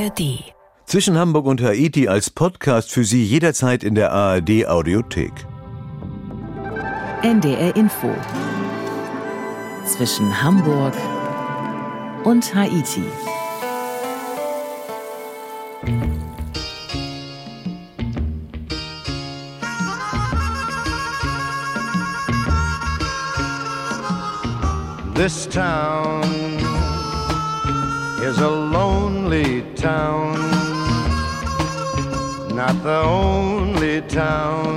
ARD. Zwischen Hamburg und Haiti als Podcast für Sie jederzeit in der ARD Audiothek. NDR Info. Zwischen Hamburg und Haiti. This town is a lonely town, not the only town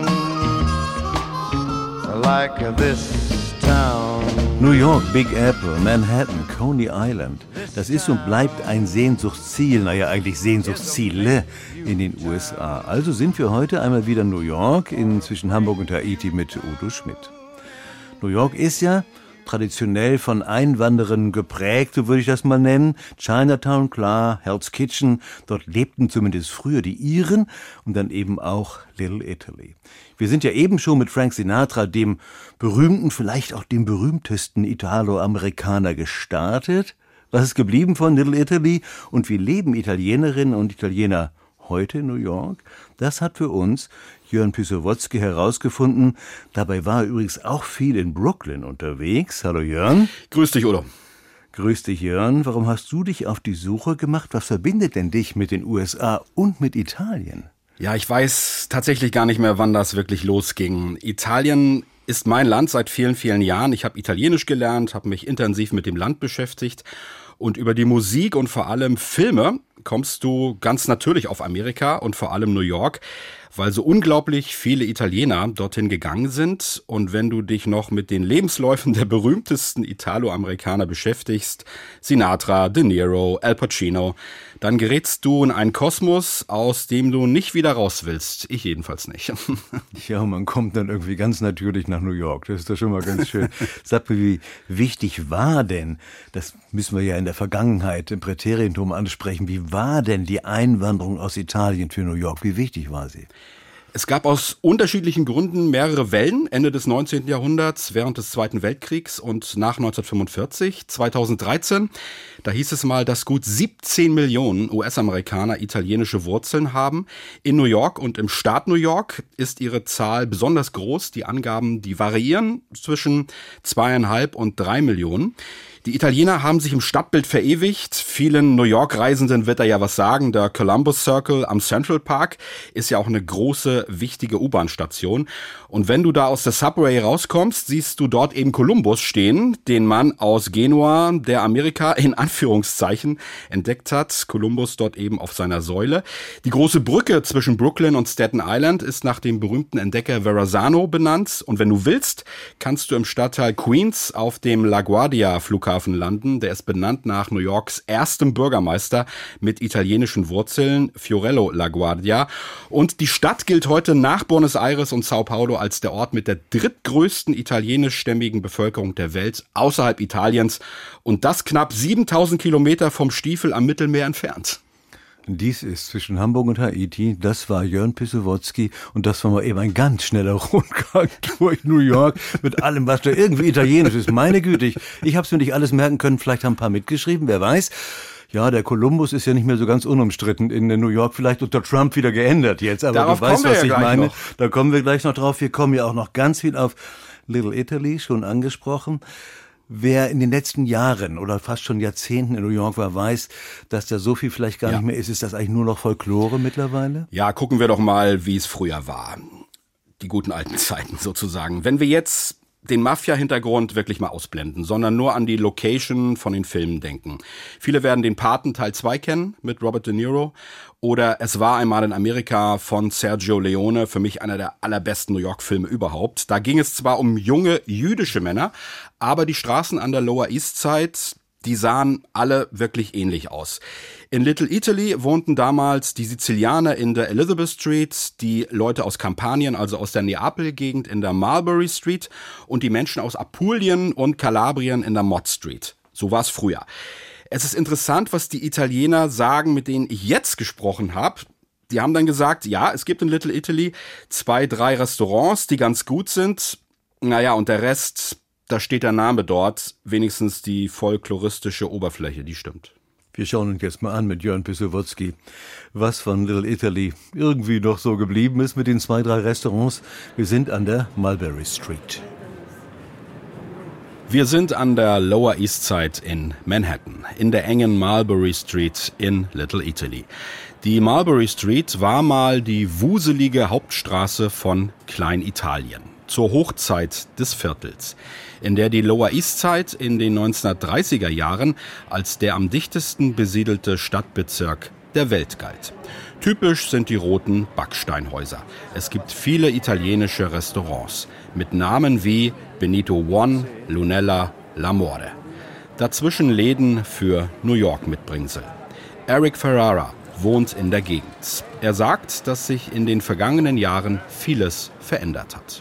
like this town. New York, Big Apple, Manhattan, Coney Island. Das ist und bleibt ein Sehnsuchtsziel, naja eigentlich Sehnsuchtsziele in den USA. Also sind wir heute einmal wieder in New York, zwischen Hamburg und Haiti mit Udo Schmidt. New York ist ja traditionell von Einwanderern geprägt, so würde ich das mal nennen. Chinatown, klar, Hell's Kitchen, dort lebten zumindest früher die Iren und dann eben auch Little Italy. Wir sind ja eben schon mit Frank Sinatra, dem berühmten, vielleicht auch dem berühmtesten Italo-Amerikaner, gestartet. Was ist geblieben von Little Italy und wie leben Italienerinnen und Italiener heute in New York? Das hat für uns Jörn Pisowotzki herausgefunden. Dabei war er übrigens auch viel in Brooklyn unterwegs. Hallo Jörn. Grüß dich, Udo. Grüß dich, Jörn. Warum hast du dich auf die Suche gemacht? Was verbindet denn dich mit den USA und mit Italien? Ja, ich weiß tatsächlich gar nicht mehr, wann das wirklich losging. Italien ist mein Land seit vielen, vielen Jahren. Ich habe Italienisch gelernt, habe mich intensiv mit dem Land beschäftigt. Und über die Musik und vor allem Filme kommst du ganz natürlich auf Amerika und vor allem New York, weil so unglaublich viele Italiener dorthin gegangen sind. Und wenn du dich noch mit den Lebensläufen der berühmtesten Italo-Amerikaner beschäftigst, Sinatra, De Niro, Al Pacino, dann gerätst du in einen Kosmos, aus dem du nicht wieder raus willst. Ich jedenfalls nicht. Ja, man kommt dann irgendwie ganz natürlich nach New York. Das ist doch schon mal ganz schön. Sag mir, wie wichtig war denn, das müssen wir ja in der Vergangenheit im Präterientum ansprechen, wie war denn die Einwanderung aus Italien für New York? Wie wichtig war sie? Es gab aus unterschiedlichen Gründen mehrere Wellen Ende des 19. Jahrhunderts, während des Zweiten Weltkriegs und nach 1945. 2013, da hieß es mal, dass gut 17 Millionen US-Amerikaner italienische Wurzeln haben. In New York und im Staat New York ist ihre Zahl besonders groß. Die Angaben, die variieren zwischen 2,5 und 3 Millionen. Die Italiener haben sich im Stadtbild verewigt. Vielen New York-Reisenden wird da ja was sagen. Der Columbus Circle am Central Park ist ja auch eine große, wichtige U-Bahn-Station. Und wenn du da aus der Subway rauskommst, siehst du dort eben Kolumbus stehen, den Mann aus Genua, der Amerika in Anführungszeichen entdeckt hat. Kolumbus dort eben auf seiner Säule. Die große Brücke zwischen Brooklyn und Staten Island ist nach dem berühmten Entdecker Verrazano benannt. Und wenn du willst, kannst du im Stadtteil Queens auf dem LaGuardia-Flughafen landen. Der ist benannt nach New Yorks erstem Bürgermeister mit italienischen Wurzeln, Fiorello LaGuardia. Und die Stadt gilt heute nach Buenos Aires und Sao Paulo als der Ort mit der drittgrößten italienischstämmigen Bevölkerung der Welt außerhalb Italiens. Und das knapp 7000 Kilometer vom Stiefel am Mittelmeer entfernt. Dies ist zwischen Hamburg und Haiti. Das war Jörn Pisowotzki und das war mal eben ein ganz schneller Rundgang durch New York mit allem, was da irgendwie italienisch ist. Meine Güte, ich habe es mir nicht alles merken können. Vielleicht haben ein paar mitgeschrieben, wer weiß. Ja, der Kolumbus ist ja nicht mehr so ganz unumstritten in New York, vielleicht unter Trump wieder geändert jetzt. Aber darauf du weißt, was ich meine. Noch. Da kommen wir gleich noch drauf. Wir kommen ja auch noch ganz viel auf Little Italy, schon angesprochen. Wer in den letzten Jahren oder fast schon Jahrzehnten in New York war, weiß, dass da so viel vielleicht gar nicht mehr ist. Ist das eigentlich nur noch Folklore mittlerweile? Ja, gucken wir doch mal, wie es früher war. Die guten alten Zeiten sozusagen. Wenn wir jetzt den Mafia-Hintergrund wirklich mal ausblenden, sondern nur an die Location von den Filmen denken. Viele werden den Paten Teil 2 kennen mit Robert De Niro oder Es war einmal in Amerika von Sergio Leone, für mich einer der allerbesten New York-Filme überhaupt. Da ging es zwar um junge jüdische Männer, aber die Straßen an der Lower East Side, die sahen alle wirklich ähnlich aus. In Little Italy wohnten damals die Sizilianer in der Elizabeth Street, die Leute aus Kampanien, also aus der Neapel-Gegend in der Marlbury Street und die Menschen aus Apulien und Kalabrien in der Mott Street. So war es früher. Es ist interessant, was die Italiener sagen, mit denen ich jetzt gesprochen habe. Die haben dann gesagt, ja, es gibt in Little Italy 2, 3 Restaurants, die ganz gut sind. Naja, und der Rest, da steht der Name dort, wenigstens die folkloristische Oberfläche, die stimmt. Wir schauen uns jetzt mal an mit Jörn Pissowotzki, was von Little Italy irgendwie noch so geblieben ist mit den 2, 3 Restaurants. Wir sind an der Mulberry Street. Wir sind an der Lower East Side in Manhattan, in der engen Mulberry Street in Little Italy. Die Mulberry Street war mal die wuselige Hauptstraße von Kleinitalien, zur Hochzeit des Viertels, in der die Lower East Side in den 1930er Jahren als der am dichtesten besiedelte Stadtbezirk der Welt galt. Typisch sind die roten Backsteinhäuser. Es gibt viele italienische Restaurants mit Namen wie Benito One, Lunella, L'Amore. Dazwischen Läden für New York-Mitbringsel. Eric Ferrara wohnt in der Gegend. Er sagt, dass sich in den vergangenen Jahren vieles verändert hat.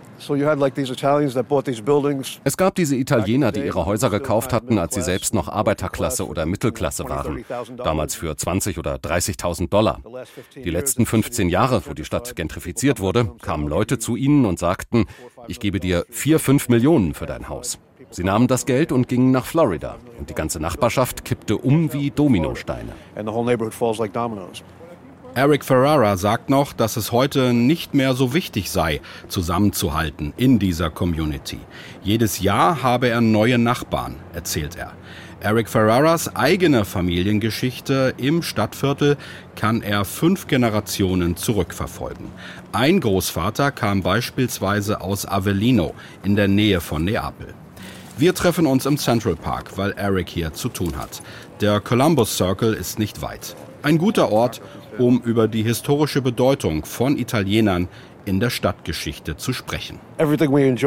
Es gab diese Italiener, die ihre Häuser gekauft hatten, als sie selbst noch Arbeiterklasse oder Mittelklasse waren. Damals für 20.000 oder 30.000 $. Die letzten 15 Jahre, wo die Stadt gentrifiziert wurde, kamen Leute zu ihnen und sagten, ich gebe dir 4-5 Millionen für dein Haus. Sie nahmen das Geld und gingen nach Florida. Und die ganze Nachbarschaft kippte um wie Dominosteine. Eric Ferrara sagt noch, dass es heute nicht mehr so wichtig sei, zusammenzuhalten in dieser Community. Jedes Jahr habe er neue Nachbarn, erzählt er. Eric Ferraras eigene Familiengeschichte im Stadtviertel kann er 5 Generationen zurückverfolgen. Ein Großvater kam beispielsweise aus Avellino in der Nähe von Neapel. Wir treffen uns im Central Park, weil Eric hier zu tun hat. Der Columbus Circle ist nicht weit. Ein guter Ort, um über die historische Bedeutung von Italienern in der Stadtgeschichte zu sprechen. Alles,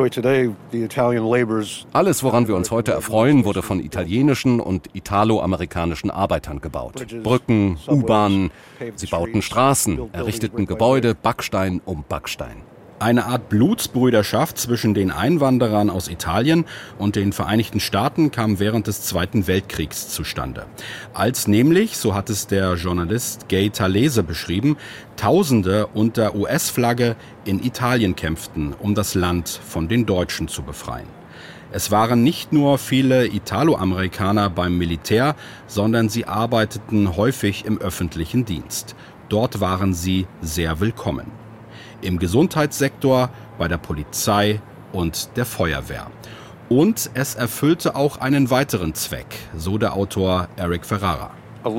woran wir uns heute erfreuen, wurde von italienischen und italoamerikanischen Arbeitern gebaut. Brücken, U-Bahnen, sie bauten Straßen, errichteten Gebäude, Backstein um Backstein. Eine Art Blutsbrüderschaft zwischen den Einwanderern aus Italien und den Vereinigten Staaten kam während des Zweiten Weltkriegs zustande. Als nämlich, so hat es der Journalist Gay Talese beschrieben, Tausende unter US-Flagge in Italien kämpften, um das Land von den Deutschen zu befreien. Es waren nicht nur viele Italoamerikaner beim Militär, sondern sie arbeiteten häufig im öffentlichen Dienst. Dort waren sie sehr willkommen. Im Gesundheitssektor, bei der Polizei und der Feuerwehr. Und es erfüllte auch einen weiteren Zweck, so der Autor Eric Ferrara.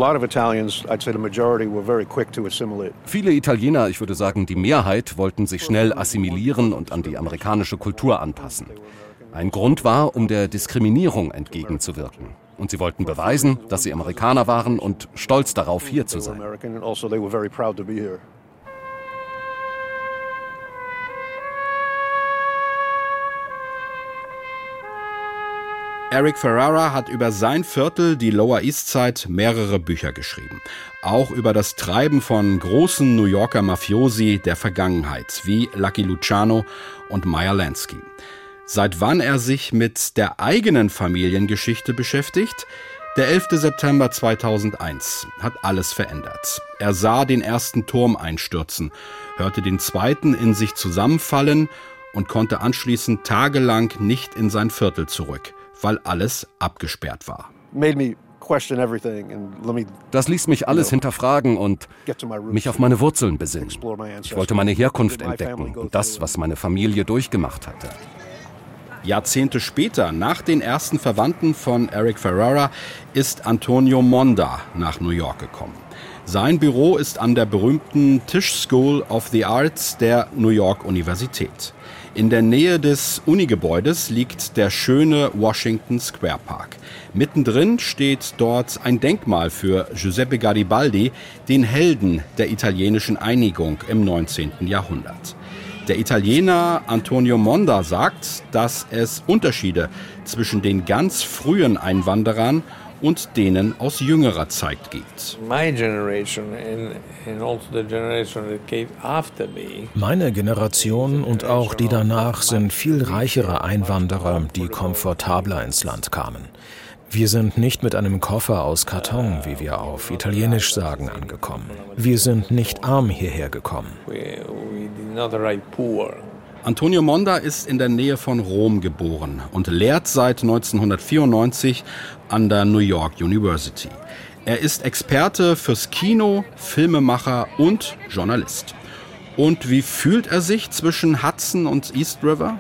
Viele Italiener, ich würde sagen die Mehrheit, wollten sich schnell assimilieren und an die amerikanische Kultur anpassen. Ein Grund war, um der Diskriminierung entgegenzuwirken. Und sie wollten beweisen, dass sie Amerikaner waren und stolz darauf, hier zu sein. Eric Ferrara hat über sein Viertel, die Lower East Side, mehrere Bücher geschrieben. Auch über das Treiben von großen New Yorker Mafiosi der Vergangenheit, wie Lucky Luciano und Meyer Lansky. Seit wann er sich mit der eigenen Familiengeschichte beschäftigt? Der 11. September 2001 hat alles verändert. Er sah den ersten Turm einstürzen, hörte den zweiten in sich zusammenfallen und konnte anschließend tagelang nicht in sein Viertel zurück, weil alles abgesperrt war. Das ließ mich alles hinterfragen und mich auf meine Wurzeln besinnen. Ich wollte meine Herkunft entdecken und das, was meine Familie durchgemacht hatte. Jahrzehnte später, nach den ersten Verwandten von Eric Ferrara, ist Antonio Monda nach New York gekommen. Sein Büro ist an der berühmten Tisch School of the Arts der New York Universität. In der Nähe des Unigebäudes liegt der schöne Washington Square Park. Mittendrin steht dort ein Denkmal für Giuseppe Garibaldi, den Helden der italienischen Einigung im 19. Jahrhundert. Der Italiener Antonio Monda sagt, dass es Unterschiede zwischen den ganz frühen Einwanderern und denen aus jüngerer Zeit gibt. Meine Generation und auch die danach sind viel reichere Einwanderer, die komfortabler ins Land kamen. Wir sind nicht mit einem Koffer aus Karton, wie wir auf Italienisch sagen, angekommen. Wir sind nicht arm hierher gekommen. Antonio Monda ist in der Nähe von Rom geboren und lehrt seit 1994 an der New York University. Er ist Experte fürs Kino, Filmemacher und Journalist. Und wie fühlt er sich zwischen Hudson und East River?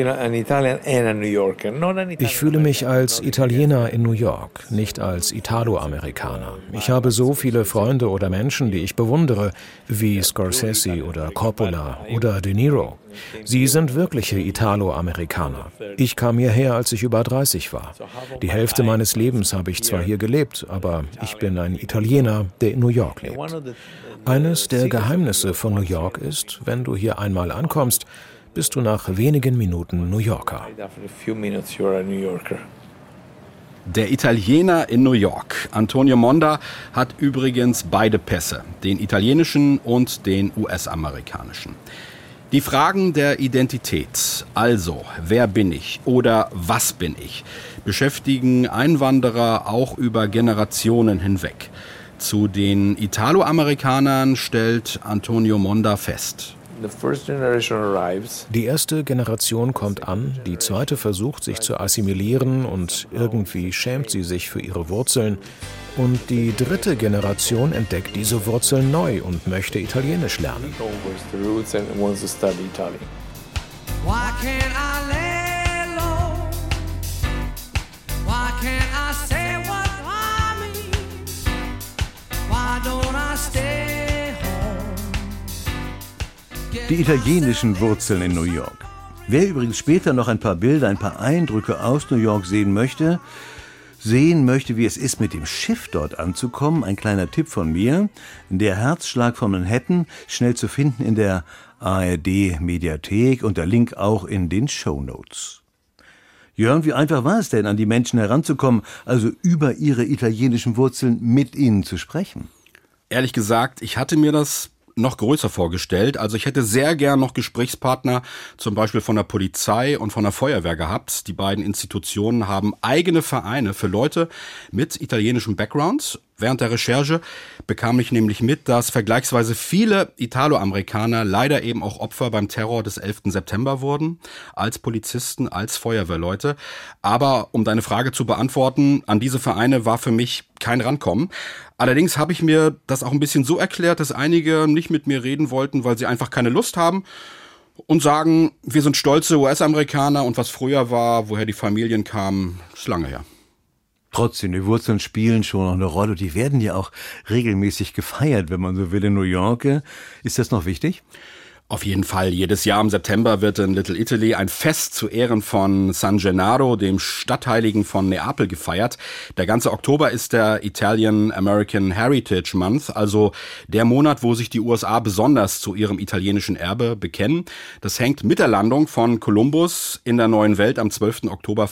Ich fühle mich als Italiener in New York, nicht als Italo-Amerikaner. Ich habe so viele Freunde oder Menschen, die ich bewundere, wie Scorsese oder Coppola oder De Niro. Sie sind wirkliche Italo-Amerikaner. Ich kam hierher, als ich über 30 war. Die Hälfte meines Lebens habe ich zwar hier gelebt, aber ich bin ein Italiener, der in New York lebt. Eines der Geheimnisse von New York ist, wenn du hier einmal ankommst, bist du nach wenigen Minuten New Yorker. Der Italiener in New York, Antonio Monda, hat übrigens beide Pässe, den italienischen und den US-amerikanischen. Die Fragen der Identität, also wer bin ich oder was bin ich, beschäftigen Einwanderer auch über Generationen hinweg. Zu den Italo-Amerikanern stellt Antonio Monda fest: Die erste Generation kommt an, die zweite versucht, sich zu assimilieren und irgendwie schämt sie sich für ihre Wurzeln. Und die dritte Generation entdeckt diese Wurzeln neu und möchte Italienisch lernen. Die italienischen Wurzeln in New York. Wer übrigens später noch ein paar Bilder, ein paar Eindrücke aus New York sehen möchte, wie es ist, mit dem Schiff dort anzukommen, ein kleiner Tipp von mir: Der Herzschlag von Manhattan, schnell zu finden in der ARD-Mediathek und der Link auch in den Shownotes. Jörn, wie einfach war es denn, an die Menschen heranzukommen, also über ihre italienischen Wurzeln mit ihnen zu sprechen? Ehrlich gesagt, ich hatte mir das noch größer vorgestellt. Also ich hätte sehr gern noch Gesprächspartner, zum Beispiel von der Polizei und von der Feuerwehr gehabt. Die beiden Institutionen haben eigene Vereine für Leute mit italienischem Background. Während der Recherche bekam ich nämlich mit, dass vergleichsweise viele Italo-Amerikaner leider eben auch Opfer beim Terror des 11. September wurden, als Polizisten, als Feuerwehrleute. Aber um deine Frage zu beantworten, an diese Vereine war für mich kein Rankommen. Allerdings habe ich mir das auch ein bisschen so erklärt, dass einige nicht mit mir reden wollten, weil sie einfach keine Lust haben und sagen, wir sind stolze US-Amerikaner und was früher war, woher die Familien kamen, ist lange her. Trotzdem, die Wurzeln spielen schon noch eine Rolle. Die werden ja auch regelmäßig gefeiert, wenn man so will, in New York. Ist das noch wichtig? Auf jeden Fall. Jedes Jahr im September wird in Little Italy ein Fest zu Ehren von San Gennaro, dem Stadtheiligen von Neapel, gefeiert. Der ganze Oktober ist der Italian American Heritage Month, also der Monat, wo sich die USA besonders zu ihrem italienischen Erbe bekennen. Das hängt mit der Landung von Kolumbus in der neuen Welt am 12. Oktober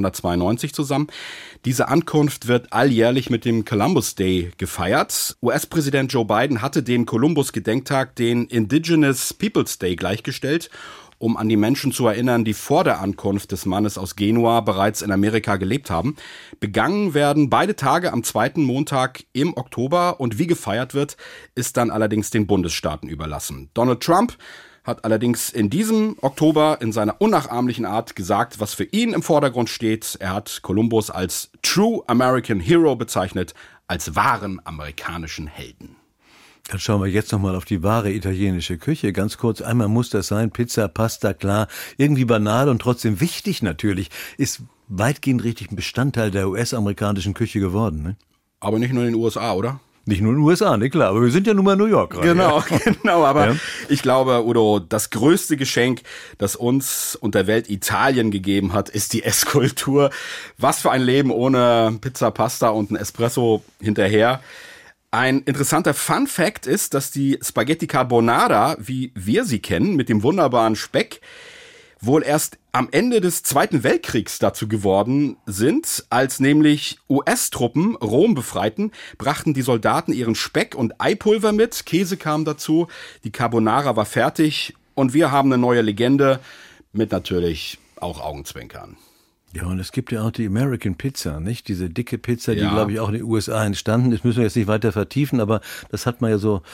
1492 zusammen. Diese Ankunft wird alljährlich mit dem Columbus Day gefeiert. US-Präsident Joe Biden hatte den Columbus-Gedenktag den Indigenous Peoples Day gleichgestellt, um an die Menschen zu erinnern, die vor der Ankunft des Mannes aus Genua bereits in Amerika gelebt haben. Begangen werden beide Tage am zweiten Montag im Oktober und wie gefeiert wird, ist dann allerdings den Bundesstaaten überlassen. Donald Trump hat allerdings in diesem Oktober in seiner unnachahmlichen Art gesagt, was für ihn im Vordergrund steht. Er hat Columbus als True American Hero bezeichnet, als wahren amerikanischen Helden. Dann schauen wir jetzt nochmal auf die wahre italienische Küche. Ganz kurz, einmal muss das sein: Pizza, Pasta, klar, irgendwie banal und trotzdem wichtig natürlich. Ist weitgehend richtig ein Bestandteil der US-amerikanischen Küche geworden, ne? Aber nicht nur in den USA, oder? Nicht nur in den USA, ne, klar, aber wir sind ja nun mal in New York gerade. Genau, aber ich glaube, Udo, das größte Geschenk, das uns und der Welt Italien gegeben hat, ist die Esskultur. Was für ein Leben ohne Pizza, Pasta und ein Espresso hinterher. Ein interessanter Fun-Fact ist, dass die Spaghetti Carbonara, wie wir sie kennen, mit dem wunderbaren Speck, wohl erst am Ende des Zweiten Weltkriegs dazu geworden sind, als nämlich US-Truppen Rom befreiten, brachten die Soldaten ihren Speck und Eipulver mit, Käse kam dazu, die Carbonara war fertig und wir haben eine neue Legende mit natürlich auch Augenzwinkern. Ja, und es gibt ja auch die American Pizza, nicht? Diese dicke Pizza, die, glaube ich, auch in den USA entstanden ist. Müssen wir jetzt nicht weiter vertiefen, aber das hat man ja so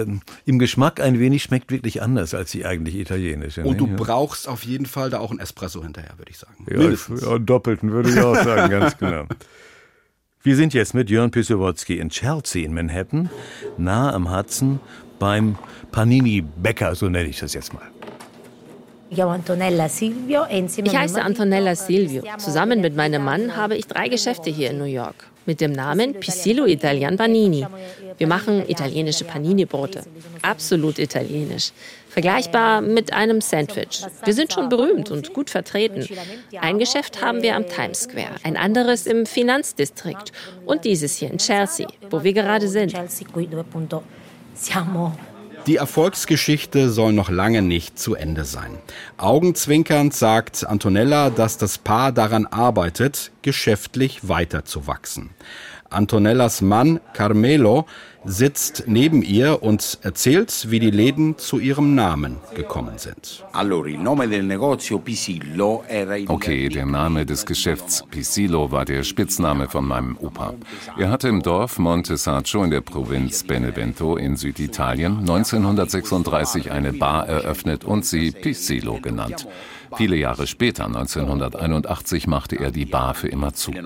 im Geschmack ein wenig, schmeckt wirklich anders als die eigentlich italienische. Und du brauchst auf jeden Fall da auch einen Espresso hinterher, würde ich sagen. Ja, doppelten würde ich auch sagen, ganz genau. Wir sind jetzt mit Jörn Piesowodzki in Chelsea in Manhattan, nah am Hudson, beim Panini-Bäcker, so nenne ich das jetzt mal. Ich heiße Antonella Silvio. Zusammen mit meinem Mann habe ich 3 Geschäfte hier in New York. Mit dem Namen Pisillo Italian Panini. Wir machen italienische Panini-Brote. Absolut italienisch. Vergleichbar mit einem Sandwich. Wir sind schon berühmt und gut vertreten. Ein Geschäft haben wir am Times Square, ein anderes im Finanzdistrikt und dieses hier in Chelsea, wo wir gerade sind. Die Erfolgsgeschichte soll noch lange nicht zu Ende sein. Augenzwinkernd sagt Antonella, dass das Paar daran arbeitet, geschäftlich weiterzuwachsen. Antonellas Mann Carmelo sitzt neben ihr und erzählt, wie die Läden zu ihrem Namen gekommen sind. Okay, der Name des Geschäfts Pisillo war der Spitzname von meinem Opa. Er hatte im Dorf Monte Sacco in der Provinz Benevento in Süditalien 1936 eine Bar eröffnet und sie Pisillo genannt. Viele Jahre später, 1981, machte er die Bar für immer zu.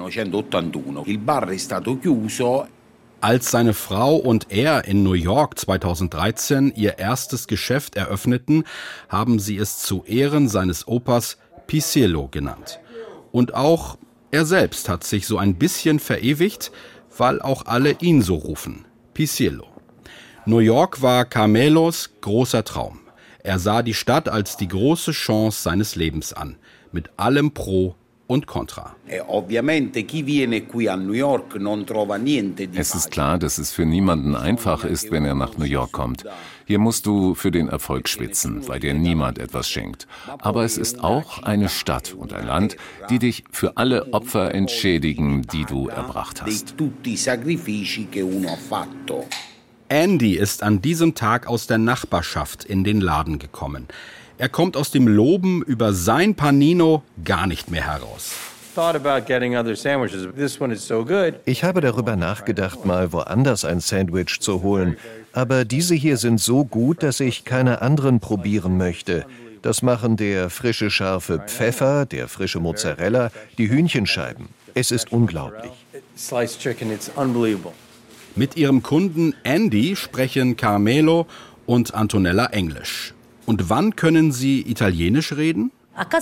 Als seine Frau und er in New York 2013 ihr erstes Geschäft eröffneten, haben sie es zu Ehren seines Opas Pisillo genannt. Und auch er selbst hat sich so ein bisschen verewigt, weil auch alle ihn so rufen, Pisillo. New York war Carmelos großer Traum. Er sah die Stadt als die große Chance seines Lebens an, mit allem Pro und Contra. Es ist klar, dass es für niemanden einfach ist, wenn er nach New York kommt. Hier musst du für den Erfolg schwitzen, weil dir niemand etwas schenkt. Aber es ist auch eine Stadt und ein Land, die dich für alle Opfer entschädigen, die du erbracht hast. Andy ist an diesem Tag aus der Nachbarschaft in den Laden gekommen. Er kommt aus dem Loben über sein Panino gar nicht mehr heraus. Ich habe darüber nachgedacht, mal woanders ein Sandwich zu holen. Aber diese hier sind so gut, dass ich keine anderen probieren möchte. Das machen der frische scharfe Pfeffer, der frische Mozzarella, die Hühnchenscheiben. Es ist unglaublich. Mit ihrem Kunden Andy sprechen Carmelo und Antonella Englisch. Und wann können sie Italienisch reden?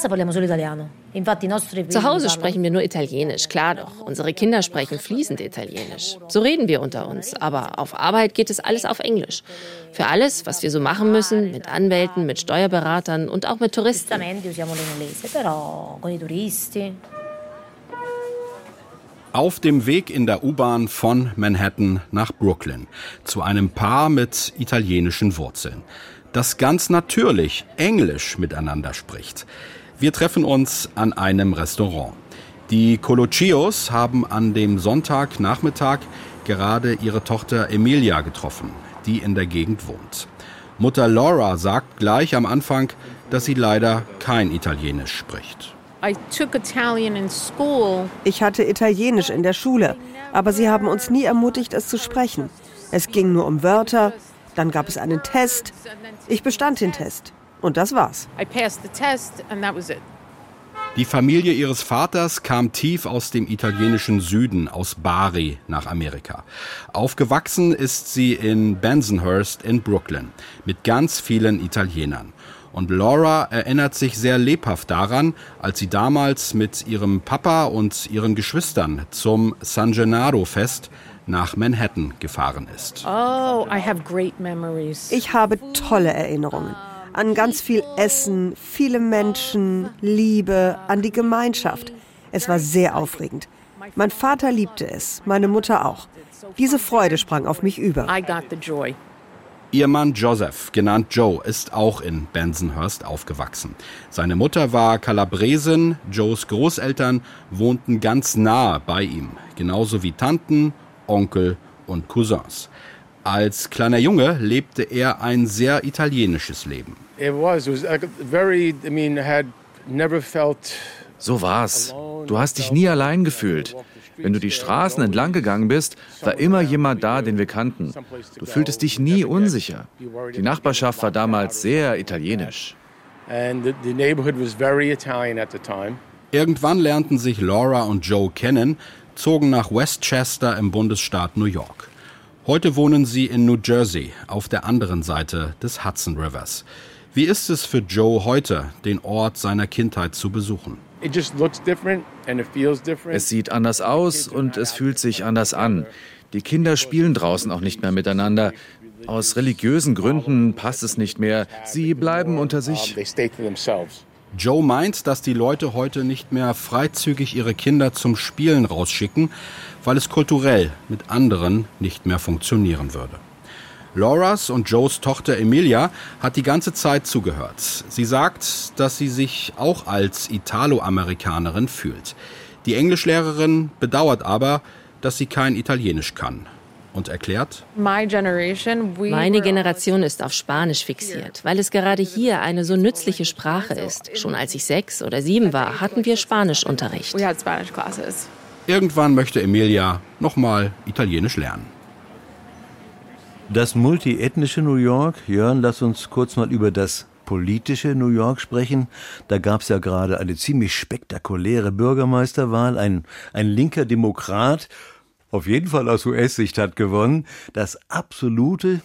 Zu Hause sprechen wir nur Italienisch, klar doch. Unsere Kinder sprechen fließend Italienisch. So reden wir unter uns, aber auf Arbeit geht es alles auf Englisch. Für alles, was wir so machen müssen, mit Anwälten, mit Steuerberatern und auch mit Touristen. Auf dem Weg in der U-Bahn von Manhattan nach Brooklyn zu einem Paar mit italienischen Wurzeln, das ganz natürlich Englisch miteinander spricht. Wir treffen uns an einem Restaurant. Die Coloccios haben an dem Sonntagnachmittag gerade ihre Tochter Emilia getroffen, die in der Gegend wohnt. Mutter Laura sagt gleich am Anfang, dass sie leider kein Italienisch spricht. Ich hatte Italienisch in der Schule, aber sie haben uns nie ermutigt, es zu sprechen. Es ging nur um Wörter, dann gab es einen Test. Ich bestand den Test und das war's. Die Familie ihres Vaters kam tief aus dem italienischen Süden, aus Bari, nach Amerika. Aufgewachsen ist sie in Bensonhurst in Brooklyn mit ganz vielen Italienern. Und Laura erinnert sich sehr lebhaft daran, als sie damals mit ihrem Papa und ihren Geschwistern zum San Gennaro-Fest nach Manhattan gefahren ist. Ich habe tolle Erinnerungen an ganz viel Essen, viele Menschen, Liebe, an die Gemeinschaft. Es war sehr aufregend. Mein Vater liebte es, meine Mutter auch. Diese Freude sprang auf mich über. Ihr Mann Joseph, genannt Joe, ist auch in Bensonhurst aufgewachsen. Seine Mutter war Kalabresin, Joes Großeltern wohnten ganz nahe bei ihm, genauso wie Tanten, Onkel und Cousins. Als kleiner Junge lebte er ein sehr italienisches Leben. So war's. Du hast dich nie allein gefühlt. Wenn du die Straßen entlang gegangen bist, war immer jemand da, den wir kannten. Du fühltest dich nie unsicher. Die Nachbarschaft war damals sehr italienisch. Irgendwann lernten sich Laura und Joe kennen, zogen nach Westchester im Bundesstaat New York. Heute wohnen sie in New Jersey, auf der anderen Seite des Hudson Rivers. Wie ist es für Joe heute, den Ort seiner Kindheit zu besuchen? Es sieht anders aus und es fühlt sich anders an. Die Kinder spielen draußen auch nicht mehr miteinander. Aus religiösen Gründen passt es nicht mehr. Sie bleiben unter sich. Joe meint, dass die Leute heute nicht mehr freizügig ihre Kinder zum Spielen rausschicken, weil es kulturell mit anderen nicht mehr funktionieren würde. Lauras und Joes Tochter Emilia hat die ganze Zeit zugehört. Sie sagt, dass sie sich auch als Italo-Amerikanerin fühlt. Die Englischlehrerin bedauert aber, dass sie kein Italienisch kann. Und erklärt: Meine Generation ist auf Spanisch fixiert, weil es gerade hier eine so nützliche Sprache ist. Schon als ich 6 oder 7 war, hatten wir Spanischunterricht. Irgendwann möchte Emilia nochmal Italienisch lernen. Das multiethnische New York, Jörn, lass uns kurz mal über das politische New York sprechen. Da gab es ja gerade eine ziemlich spektakuläre Bürgermeisterwahl. Ein linker Demokrat, auf jeden Fall aus US-Sicht, hat gewonnen. Das absolute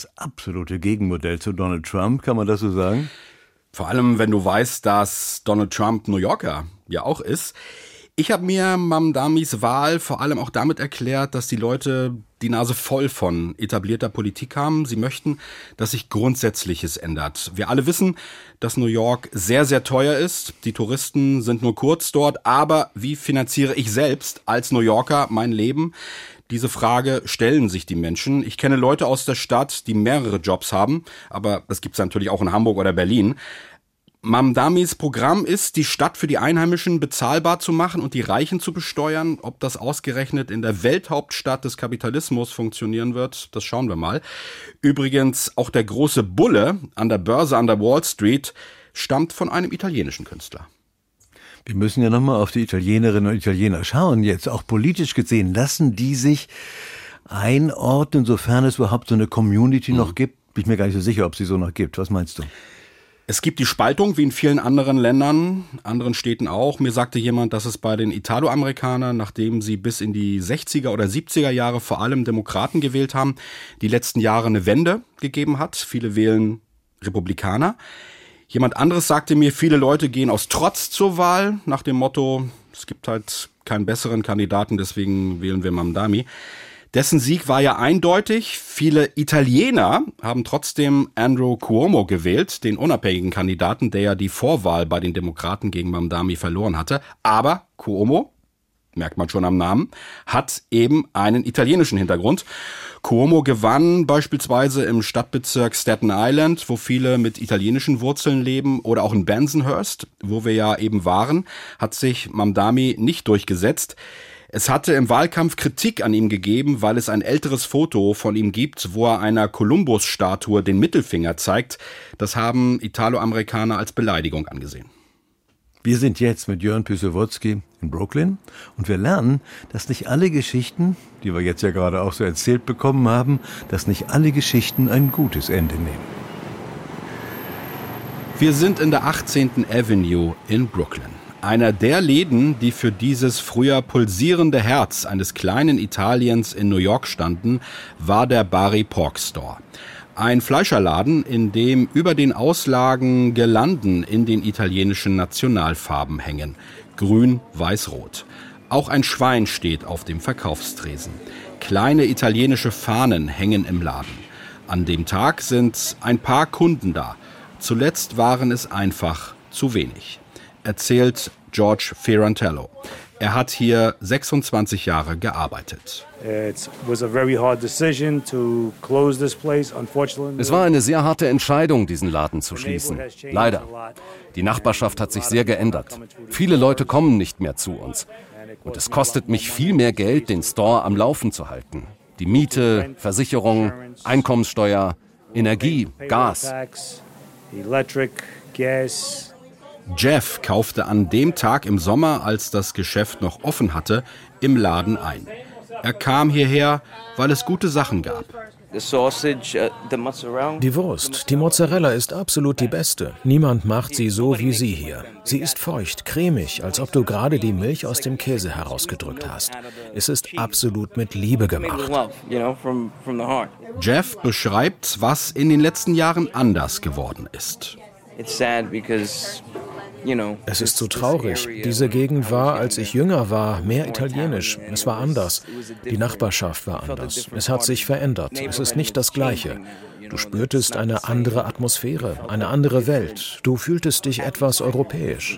Gegenmodell zu Donald Trump, kann man das so sagen? Vor allem, wenn du weißt, dass Donald Trump New Yorker ja auch ist. Ich habe mir Mamdamis Wahl vor allem auch damit erklärt, dass die Leute die Nase voll von etablierter Politik haben. Sie möchten, dass sich Grundsätzliches ändert. Wir alle wissen, dass New York sehr, sehr teuer ist. Die Touristen sind nur kurz dort. Aber wie finanziere ich selbst als New Yorker mein Leben? Diese Frage stellen sich die Menschen. Ich kenne Leute aus der Stadt, die mehrere Jobs haben. Aber das gibt es natürlich auch in Hamburg oder Berlin. Mamdamis Programm ist, die Stadt für die Einheimischen bezahlbar zu machen und die Reichen zu besteuern. Ob das ausgerechnet in der Welthauptstadt des Kapitalismus funktionieren wird, das schauen wir mal. Übrigens, auch der große Bulle an der Börse an der Wall Street stammt von einem italienischen Künstler. Wir müssen ja nochmal auf die Italienerinnen und Italiener schauen jetzt. Auch politisch gesehen, lassen die sich einordnen, sofern es überhaupt so eine Community noch gibt? Bin ich mir gar nicht so sicher, ob sie so noch gibt. Was meinst du? Es gibt die Spaltung wie in vielen anderen Ländern, anderen Städten auch. Mir sagte jemand, dass es bei den Italo-Amerikanern, nachdem sie bis in die 60er oder 70er Jahre vor allem Demokraten gewählt haben, die letzten Jahre eine Wende gegeben hat. Viele wählen Republikaner. Jemand anderes sagte mir, viele Leute gehen aus Trotz zur Wahl, nach dem Motto, es gibt halt keinen besseren Kandidaten, deswegen wählen wir Mamdani. Dessen Sieg war ja eindeutig. Viele Italiener haben trotzdem Andrew Cuomo gewählt, den unabhängigen Kandidaten, der ja die Vorwahl bei den Demokraten gegen Mamdani verloren hatte. Aber Cuomo, merkt man schon am Namen, hat eben einen italienischen Hintergrund. Cuomo gewann beispielsweise im Stadtbezirk Staten Island, wo viele mit italienischen Wurzeln leben, oder auch in Bensonhurst, wo wir ja eben waren, hat sich Mamdani nicht durchgesetzt. Es hatte im Wahlkampf Kritik an ihm gegeben, weil es ein älteres Foto von ihm gibt, wo er einer Kolumbus-Statue den Mittelfinger zeigt. Das haben Italo-Amerikaner als Beleidigung angesehen. Wir sind jetzt mit Jörn Pysewotski in Brooklyn und wir lernen, dass nicht alle Geschichten, die wir jetzt ja gerade auch so erzählt bekommen haben, dass nicht alle Geschichten ein gutes Ende nehmen. Wir sind in der 18. Avenue in Brooklyn. Einer der Läden, die für dieses früher pulsierende Herz eines kleinen Italiens in New York standen, war der Bari Pork Store. Ein Fleischerladen, in dem über den Auslagen Girlanden in den italienischen Nationalfarben hängen. Grün, weiß, rot. Auch ein Schwein steht auf dem Verkaufstresen. Kleine italienische Fahnen hängen im Laden. An dem Tag sind ein paar Kunden da. Zuletzt waren es einfach zu wenig, erzählt George Ferrantello. Er hat hier 26 Jahre gearbeitet. Es war eine sehr harte Entscheidung, diesen Laden zu schließen. Leider. Die Nachbarschaft hat sich sehr geändert. Viele Leute kommen nicht mehr zu uns. Und es kostet mich viel mehr Geld, den Store am Laufen zu halten. Die Miete, Versicherung, Einkommenssteuer, Energie, Gas. Jeff kaufte an dem Tag im Sommer, als das Geschäft noch offen hatte, im Laden ein. Er kam hierher, weil es gute Sachen gab. Die Wurst, die Mozzarella ist absolut die beste. Niemand macht sie so wie sie hier. Sie ist feucht, cremig, als ob du gerade die Milch aus dem Käse herausgedrückt hast. Es ist absolut mit Liebe gemacht. Jeff beschreibt, was in den letzten Jahren anders geworden ist. Es ist so traurig. Diese Gegend war, als ich jünger war, mehr italienisch. Es war anders. Die Nachbarschaft war anders. Es hat sich verändert. Es ist nicht das Gleiche. Du spürtest eine andere Atmosphäre, eine andere Welt. Du fühltest dich etwas europäisch.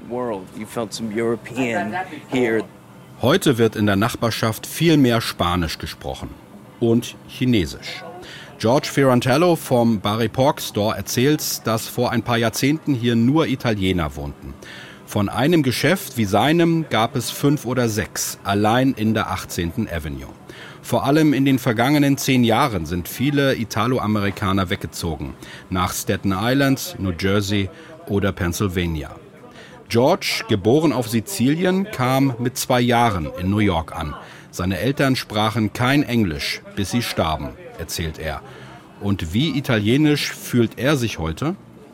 Heute wird in der Nachbarschaft viel mehr Spanisch gesprochen und Chinesisch. George Firantello vom Bari Pork Store erzählt, dass vor ein paar Jahrzehnten hier nur Italiener wohnten. Von einem Geschäft wie seinem gab es 5 oder 6, allein in der 18. Avenue. Vor allem in den vergangenen 10 Jahren sind viele Italo-Amerikaner weggezogen, nach Staten Island, New Jersey oder Pennsylvania. George, geboren auf Sizilien, kam mit 2 Jahren in New York an. Seine Eltern sprachen kein Englisch, bis sie starben, erzählt er. Und wie italienisch fühlt er sich heute?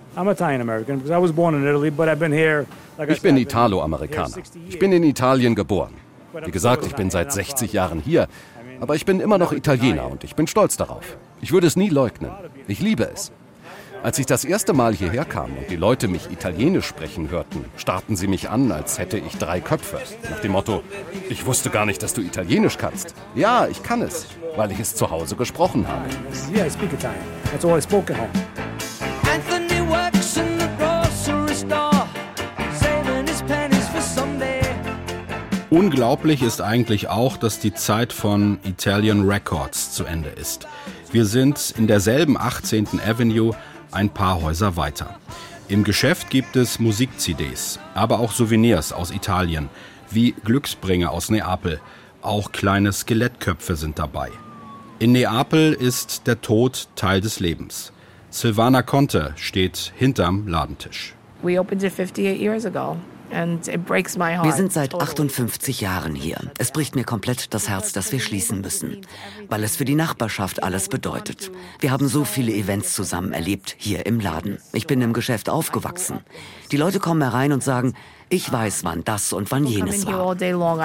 Ich bin Italo-Amerikaner. Ich bin in Italien geboren. Wie gesagt, ich bin seit 60 Jahren hier. Aber ich bin immer noch Italiener und ich bin stolz darauf. Ich würde es nie leugnen. Ich liebe es. Als ich das erste Mal hierher kam und die Leute mich Italienisch sprechen hörten, starrten sie mich an, als hätte ich 3 Köpfe. Nach dem Motto, ich wusste gar nicht, dass du Italienisch kannst. Ja, ich kann es, weil ich es zu Hause gesprochen habe. Unglaublich ist eigentlich auch, dass die Zeit von Italian Records zu Ende ist. Wir sind in derselben 18. Avenue, ein paar Häuser weiter. Im Geschäft gibt es Musik-CDs, aber auch Souvenirs aus Italien, wie Glücksbringer aus Neapel. Auch kleine Skelettköpfe sind dabei. In Neapel ist der Tod Teil des Lebens. Silvana Conte steht hinterm Ladentisch. We opened it 58 years ago. Wir sind seit 58 Jahren hier. Es bricht mir komplett das Herz, dass wir schließen müssen, weil es für die Nachbarschaft alles bedeutet. Wir haben so viele Events zusammen erlebt, hier im Laden. Ich bin im Geschäft aufgewachsen. Die Leute kommen herein und sagen, ich weiß, wann das und wann jenes war.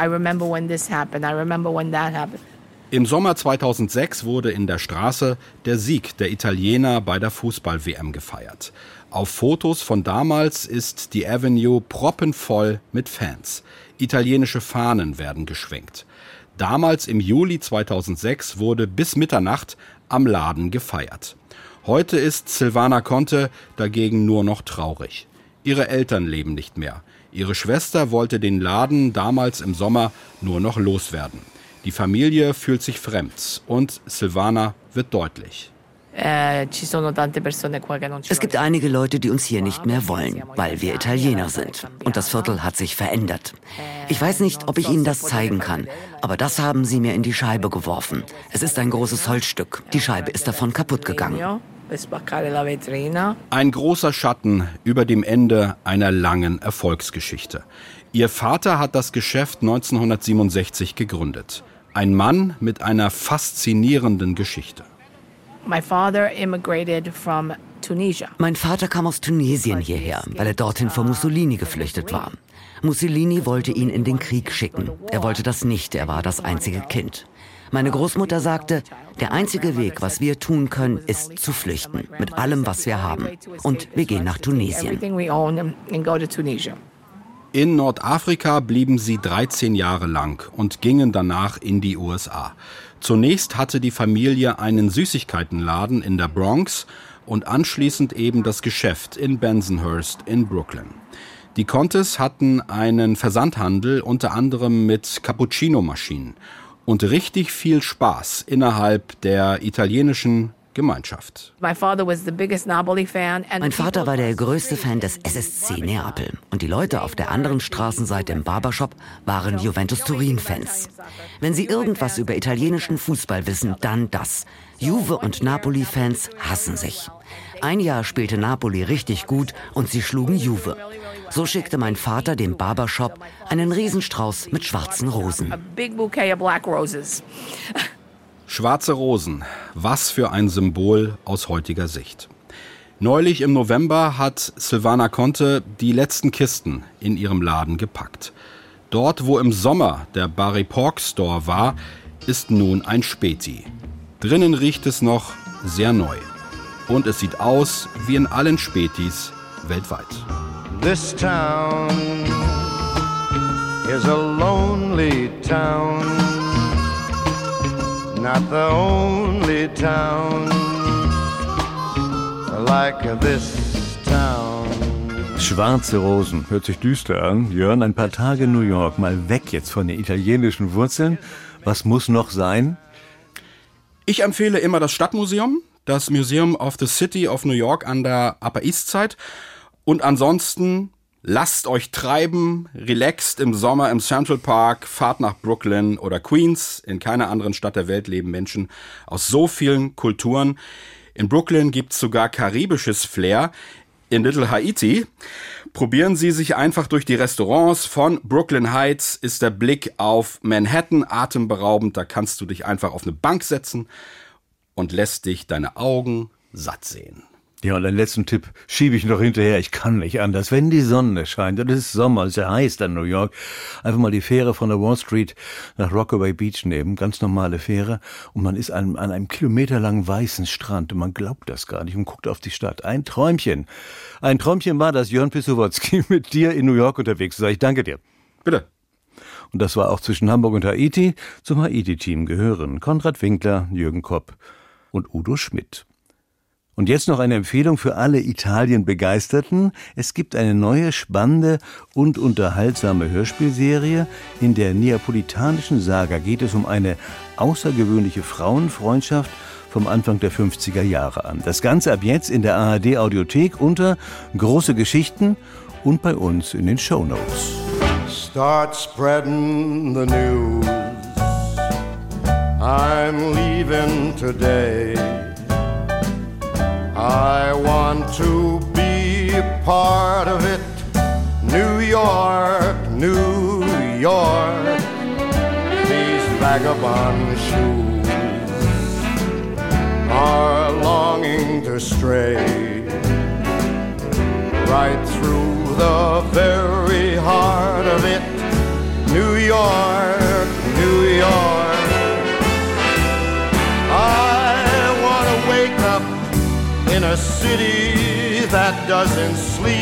Im Sommer 2006 wurde in der Straße der Sieg der Italiener bei der Fußball-WM gefeiert. Auf Fotos von damals ist die Avenue proppenvoll mit Fans. Italienische Fahnen werden geschwenkt. Damals im Juli 2006 wurde bis Mitternacht am Laden gefeiert. Heute ist Silvana Conte dagegen nur noch traurig. Ihre Eltern leben nicht mehr. Ihre Schwester wollte den Laden damals im Sommer nur noch loswerden. Die Familie fühlt sich fremd und Silvana wird deutlich. Es gibt einige Leute, die uns hier nicht mehr wollen, weil wir Italiener sind. Und das Viertel hat sich verändert. Ich weiß nicht, ob ich Ihnen das zeigen kann, aber das haben sie mir in die Scheibe geworfen. Es ist ein großes Holzstück. Die Scheibe ist davon kaputt gegangen. Ein großer Schatten über dem Ende einer langen Erfolgsgeschichte. Ihr Vater hat das Geschäft 1967 gegründet. Ein Mann mit einer faszinierenden Geschichte. Mein Vater kam aus Tunesien hierher, weil er dorthin vor Mussolini geflüchtet war. Mussolini wollte ihn in den Krieg schicken. Er wollte das nicht, er war das einzige Kind. Meine Großmutter sagte, der einzige Weg, was wir tun können, ist zu flüchten, mit allem, was wir haben. Und wir gehen nach Tunesien. In Nordafrika blieben sie 13 Jahre lang und gingen danach in die USA. Zunächst hatte die Familie einen Süßigkeitenladen in der Bronx und anschließend eben das Geschäft in Bensonhurst in Brooklyn. Die Contes hatten einen Versandhandel unter anderem mit Cappuccino-Maschinen und richtig viel Spaß innerhalb der italienischen Gemeinschaft. Mein Vater war der größte Fan des SSC Neapel. Und die Leute auf der anderen Straßenseite im Barbershop waren Juventus Turin-Fans. Wenn sie irgendwas über italienischen Fußball wissen, dann das. Juve- und Napoli-Fans hassen sich. Ein Jahr spielte Napoli richtig gut und sie schlugen Juve. So schickte mein Vater dem Barbershop einen Riesenstrauß mit schwarzen Rosen. Schwarze Rosen, was für ein Symbol aus heutiger Sicht. Neulich im November hat Silvana Conte die letzten Kisten in ihrem Laden gepackt. Dort, wo im Sommer der Barry Pork Store war, ist nun ein Späti. Drinnen riecht es noch sehr neu. Und es sieht aus wie in allen Spätis weltweit. This town is a lonely town, not the only town like this town. Schwarze Rosen, hört sich düster an. Jörn, ein paar Tage New York, mal weg jetzt von den italienischen Wurzeln. Was muss noch sein? Ich empfehle immer das Stadtmuseum, das Museum of the City of New York an der Upper East Side. Und ansonsten lasst euch treiben, relaxt im Sommer im Central Park, fahrt nach Brooklyn oder Queens. In keiner anderen Stadt der Welt leben Menschen aus so vielen Kulturen. In Brooklyn gibt's sogar karibisches Flair. In Little Haiti probieren Sie sich einfach durch die Restaurants. Von Brooklyn Heights ist der Blick auf Manhattan atemberaubend. Da kannst du dich einfach auf eine Bank setzen und lässt dich deine Augen satt sehen. Ja, und einen letzten Tipp schiebe ich noch hinterher. Ich kann nicht anders. Wenn die Sonne scheint und es ist Sommer, es ist ja heiß dann in New York, einfach mal die Fähre von der Wall Street nach Rockaway Beach nehmen. Ganz normale Fähre. Und man ist an einem kilometerlangen weißen Strand und man glaubt das gar nicht und guckt auf die Stadt. Ein Träumchen. Ein Träumchen war das, Jörn Pisowotzki, mit dir in New York unterwegs zu sein. Ich danke dir. Bitte. Und das war auch zwischen Hamburg und Haiti. Zum Haiti-Team gehören Konrad Winkler, Jürgen Kopp und Udo Schmidt. Und jetzt noch eine Empfehlung für alle Italien-Begeisterten. Es gibt eine neue, spannende und unterhaltsame Hörspielserie. In der neapolitanischen Saga geht es um eine außergewöhnliche Frauenfreundschaft vom Anfang der 50er Jahre an. Das Ganze ab jetzt in der ARD-Audiothek unter Große Geschichten und bei uns in den Shownotes. Start spreading the news. I'm leaving today. I want to be a part of it. New York, New York. These vagabond shoes are longing to stray right through the very heart of it. New York, New York. I want to wake up in a city that doesn't sleep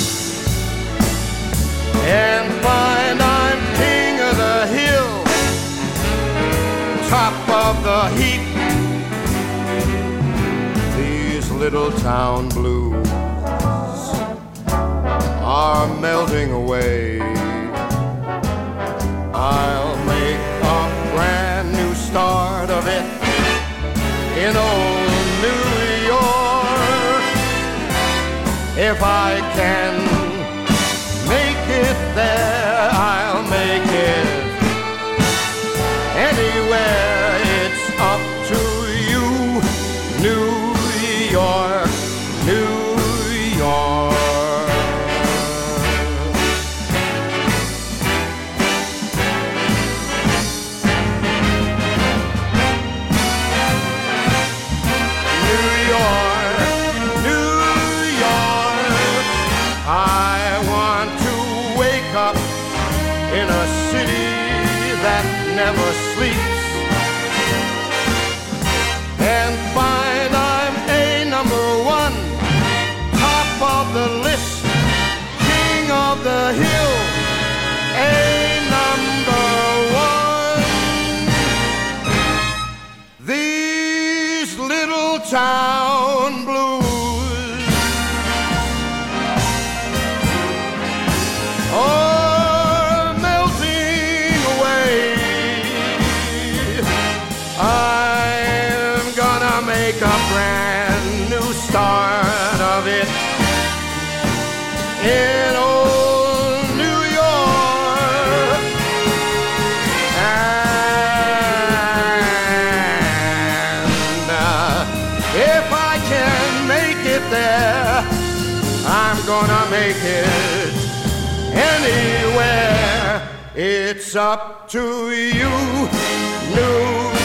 and find I'm king of the hill, top of the heap. These little town blues are melting away. I'll make a brand new start of it in old New York. If I can make it there, I'll make it anywhere. It's up to you, New York, New York. Never sleeps and find I'm a number one, top of the list, king of the hill, a number one. These little town blues make a brand new start of it in old New York. And if I can make it there, I'm gonna make it anywhere. It's up to you, New York.